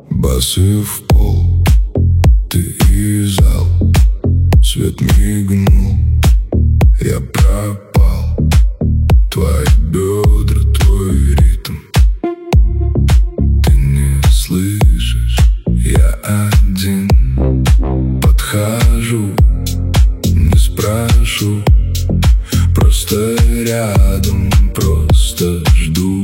Басы в пол, ты и зал. Свет мигнул, я пропал. Твои бедра, твой ритм. Ты не слышишь, я один. Подхожу, не спрошу, просто рядом, просто жду.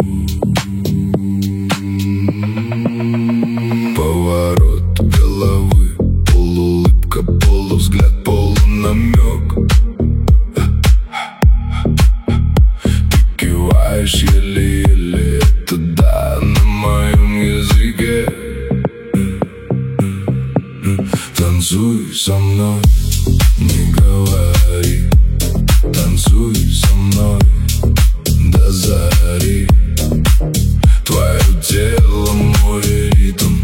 Поворот головы, полуулыбка, полувзгляд, полунамек. Ты киваешь еле-еле, это да, на моем языке. Танцуй со мной, не говори. Танцуй со мной до зари. Твое тело, мой ритм.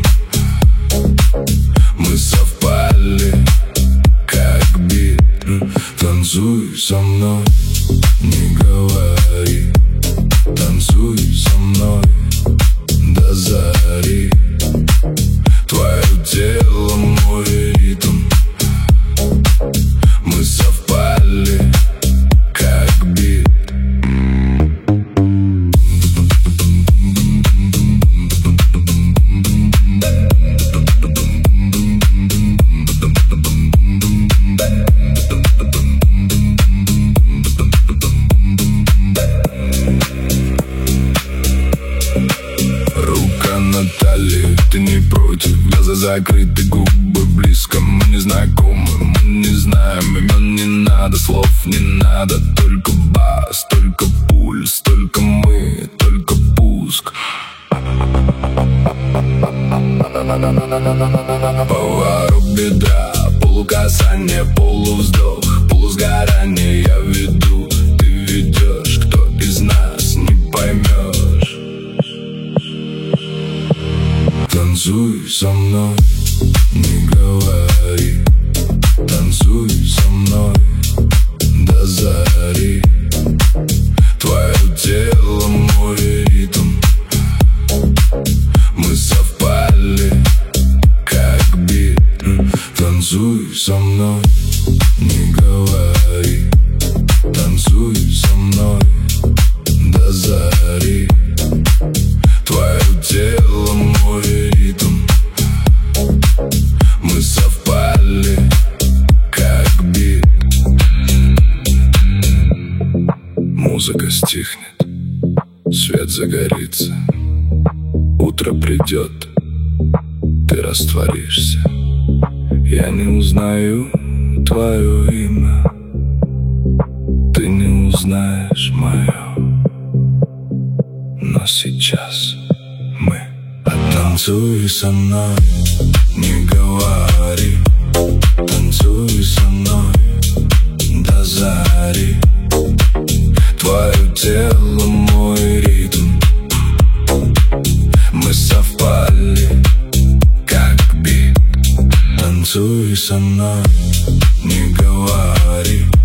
Мы совпали, как бит. Танцуй со мной, не говори. Танцуй со мной до зари. Твое тело, мой ритм. Мы совпали, как бит. Рука на талии, ты не против. Глаза закрыты, губы близко. Мы не знакомы, мы не знаем имен. Не надо слов, не надо. Только бас, только пульс. Только мы, только пуск. Поворот бедра, полукасание, полувздох, полусгорание. Я веду, ты ведешь. Кто из нас, не поймешь. Танцуй со мной, не говори. Танцуй со мной до зари. Твое тело, мой ритм. Мы совпали, как бит. Танцуй со мной, не говори. Танцуй со мной до зари. Твое тело, мой ритм. Мы совпали, как бит. Музыка стихнет, свет загорится. Утро придет, ты растворишься. Я не узнаю твое имя, ты не узнаешь мое. Но сейчас мы. Танцуй со мной, не говори. Танцуй со мной до зари. Твое тело, мой ритм. Мы совпали, как бит. Танцуй со мной, не говори.